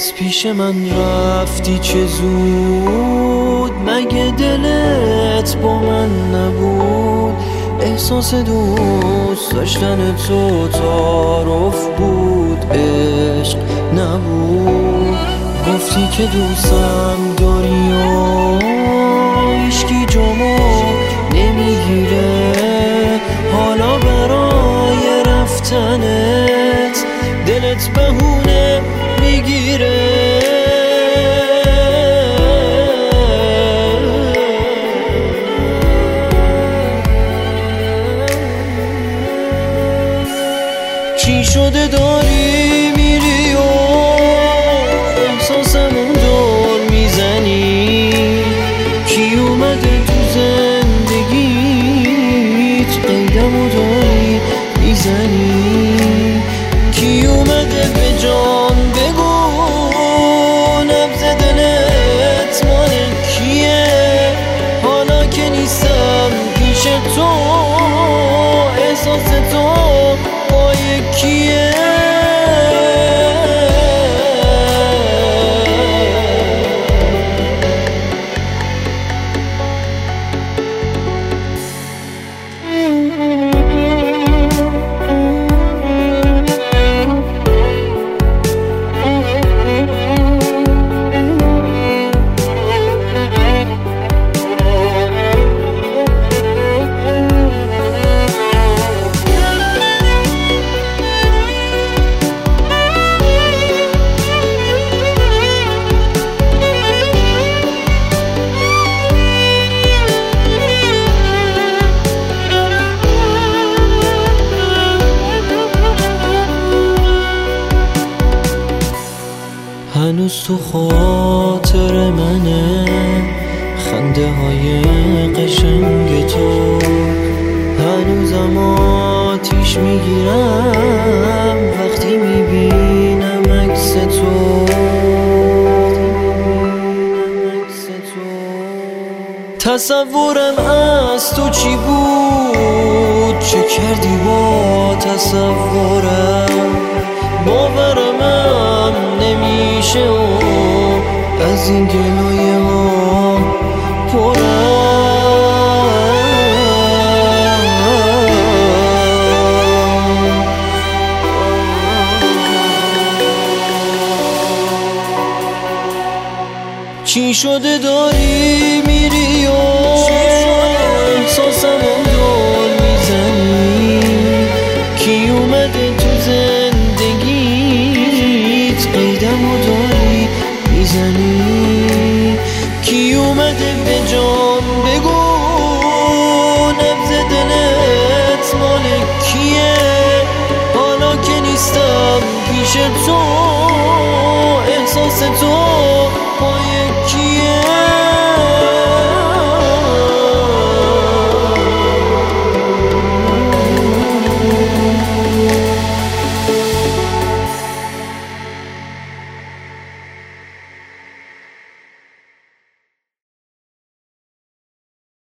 از پیش من رفتی چه زود، مگه دلت با من نبود؟ احساس دوست داشتن تو تعارف بود، عشق نبود. گفتی که دوستم داری و هیچکی جامو نمیگیره، حالا برای رفتنت دلت بهونه میگیره. چی شده داری میری و احساسمون دور میزنی؟ کی اومده تو زندگیت قیدمو داری میزنی؟ کی اومده به جان بگو نبض دلت مال کیه؟ حالا که نیستم پیش تو احساس تو با یکیه. هنوز تو خاطر منه خنده های قشنگ تو، هنوزم آتیش میگیرم وقتی میبینم عکس تو. تصورم از تو چی بود؟ چه کردی با تصورم؟ باورمم نمیشه و از این گلایه ها پرم. چی شده داری میری و احساسمون دور میزنی؟ کی اومده تو زندگیت قیدمو داری میزنی؟ کی اومده به جان بگو نبض دلت مال کیه؟ حالا که نیستم پیش تو احساس تو